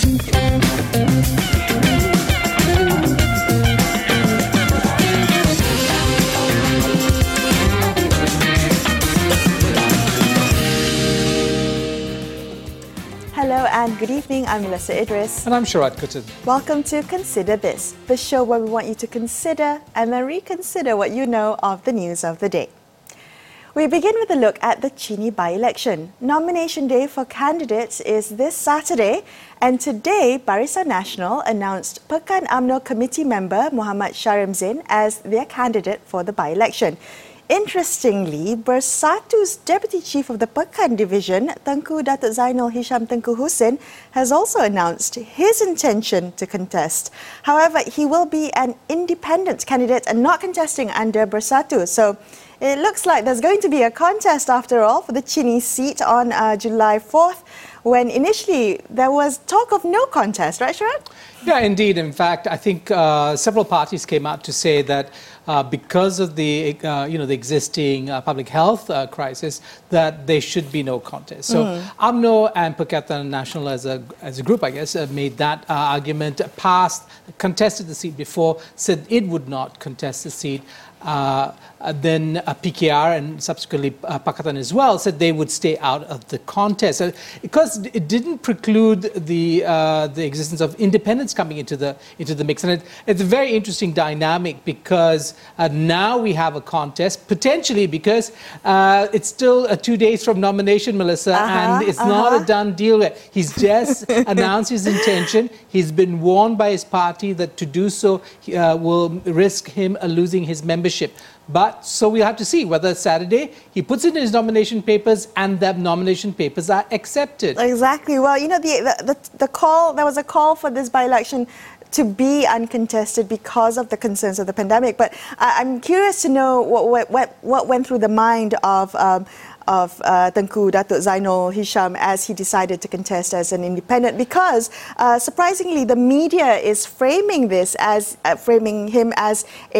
Hello and good evening, I'm Melissa Idris. And I'm Sharad Kuttan. Welcome to Consider This, the show where we want you to consider and then reconsider what you know of the news of the day. We begin with a look at the Chini by-election. Nomination day for candidates is this Saturday, and today Barisan Nasional announced Pekan UMNO committee member Muhammad Sharim Zain as their candidate for the by-election. Interestingly, Bersatu's Deputy Chief of the Pekan Division, Tengku Datuk Zainul Hisham Tengku Husin, has also announced his intention to contest. However, he will be an independent candidate and not contesting under Bersatu. So it looks like there's going to be a contest after all for the Chini seat on July 4th, when initially there was talk of no contest, right, Sharad? Yeah, indeed. In fact, I think several parties came out to say that because of the the existing public health crisis, that there should be no contest. So UMNO and Pakatan Nasional as a group, I guess, made that argument, contested the seat before, said it would not contest the seat. Then PKR and subsequently Pakatan as well said they would stay out of the contest because it didn't preclude the existence of independents coming into the mix. And it's a very interesting dynamic because now we have a contest potentially because it's still 2 days from nomination, Melissa, and it's not a done deal yet. He's just announced his intention. He's been warned by his party that to do so will risk him losing his membership. But so we'll have to see whether Saturday he puts in his nomination papers and the nomination papers are accepted. Exactly. Well, you know, the call, there was a call for this by-election to be uncontested because of the concerns of the pandemic. But I'm curious to know what went through the mind of Tengku Datuk Zainul Hisham as he decided to contest as an independent, because surprisingly the media is framing this as framing him as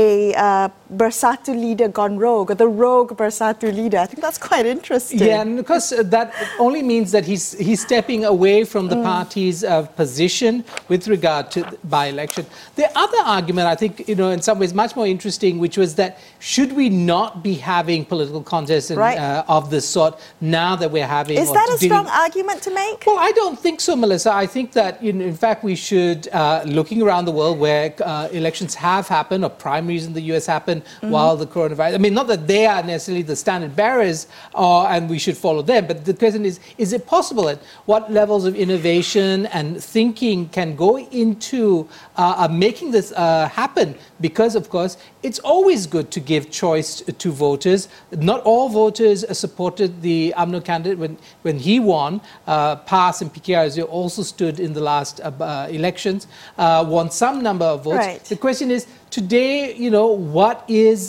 a Bersatu leader gone rogue, or the rogue Bersatu leader. I think that's quite interesting. Yeah, and because that only means that he's stepping away from the party's position with regard to the by-election. The other argument, I think, in some ways much more interesting, which was that should we not be having political contests of this sort now that we're having... Is that a strong argument to make? Well, I don't think so, Melissa. I think that, in fact, we should, looking around the world where elections have happened, or primaries in the US happened while the coronavirus... I mean, not that they are necessarily the standard bearers, and we should follow them, but the question is it possible? At what levels of innovation and thinking can go into making this happen? Because, of course, it's always good to give choice to voters. Not all voters supported the UMNO candidate when he won. PAS and PKR also stood in the last elections, won some number of votes. Right. The question is, today, what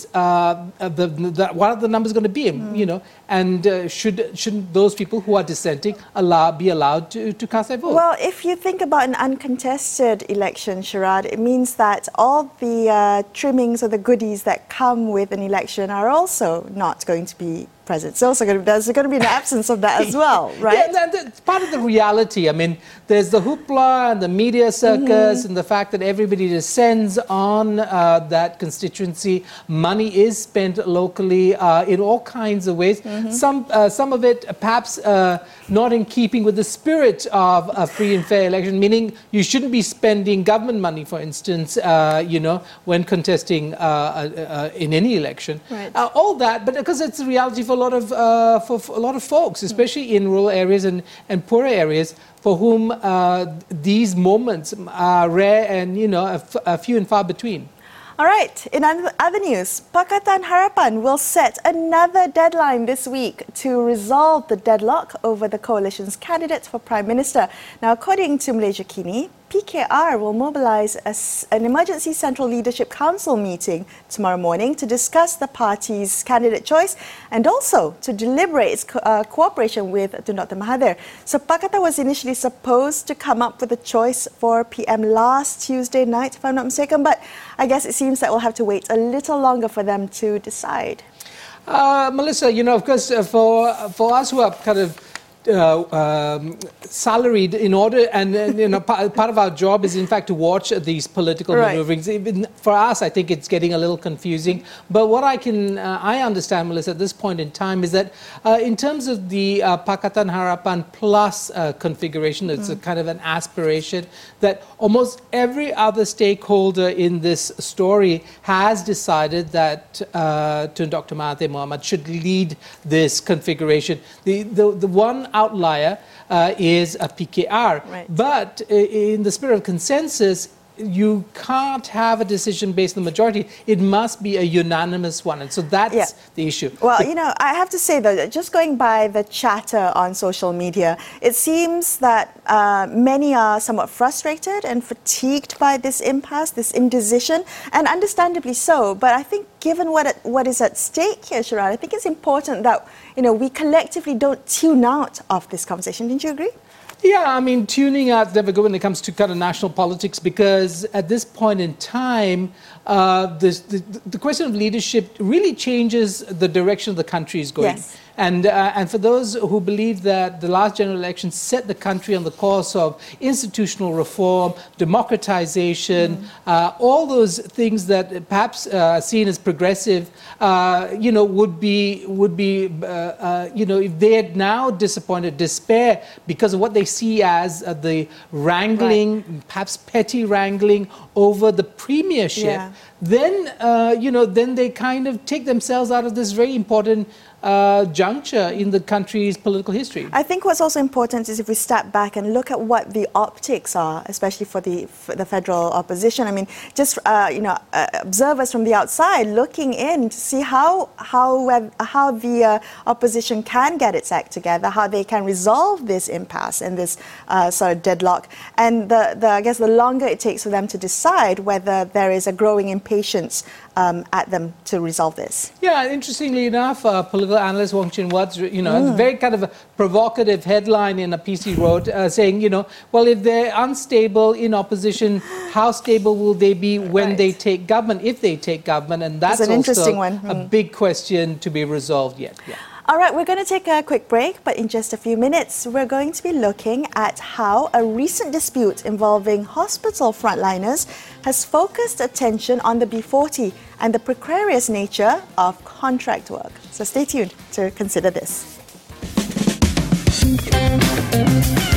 are the numbers going to be? And shouldn't those people who are dissenting be allowed to cast their vote? Well, if you think about an uncontested election, Sharad, it means that all the trimmings or the goodies that come with an election are also not going to be present. There's going to be an absence of that as well, right? Yeah, that's part of the reality. I mean, there's the hoopla and the media circus and the fact that everybody descends on that constituency. Money is spent locally in all kinds of ways. Some of it perhaps not in keeping with the spirit of a free and fair election, meaning you shouldn't be spending government money, for instance, when contesting in any election. Right. All that, but because it's a reality for a lot of folks, especially in rural areas and poorer areas, for whom these moments are rare and few and far between. All right, in other news, Pakatan Harapan will set another deadline this week to resolve the deadlock over the coalition's candidate for Prime Minister. Now, according to Malaysia Kini, PKR will mobilise an emergency Central Leadership Council meeting tomorrow morning to discuss the party's candidate choice and also to deliberate its cooperation with Tun Dr. Mahathir. So Pakatan was initially supposed to come up with a choice for PM last Tuesday night, if I'm not mistaken, but I guess it seems that we'll have to wait a little longer for them to decide. Melissa, of course, for us who are kind of salaried in order, and part of our job is in fact to watch these political maneuverings. Even for us, I think it's getting a little confusing. But what I understand, Melissa, at this point in time is that in terms of the Pakatan Harapan Plus configuration, it's a kind of an aspiration that almost every other stakeholder in this story has decided that Tun Dr. Mahathir Mohamad should lead this configuration. The one outlier is a PKR. Right. But in the spirit of consensus, you can't have a decision based on the majority. It must be a unanimous one. And so that's the issue. Well, I have to say, though, just going by the chatter on social media, it seems that many are somewhat frustrated and fatigued by this impasse, this indecision, and understandably so. But I think given what is at stake here, Sharad, I think it's important that, we collectively don't tune out of this conversation. Didn't you agree? Yeah, I mean, tuning out is never good when it comes to kind of national politics, because at this point in time, the question of leadership really changes the direction the country is going. Yes. And for those who believe that the last general election set the country on the course of institutional reform, democratization, all those things that perhaps are seen as progressive, would be if they had now despair because of what they see as the wrangling, perhaps petty wrangling over the premiership, then they kind of take themselves out of this very important juncture in the country's political history. I think what's also important is if we step back and look at what the optics are, especially for the federal opposition. I mean, just observers from the outside looking in to see how the opposition can get its act together, how they can resolve this impasse and this sort of deadlock. And I guess the longer it takes for them to decide whether there is a growing impatience at them to resolve this. Yeah, interestingly enough, political analyst Wong Chin Wat's, a very kind of a provocative headline in a piece he wrote, saying, well, if they're unstable in opposition, how stable will they be when they take government, if they take government? And that's an interesting one. A big question to be resolved yet. Yeah. All right, we're going to take a quick break, but in just a few minutes, we're going to be looking at how a recent dispute involving hospital frontliners has focused attention on the B40 and the precarious nature of contract work. So stay tuned to consider this.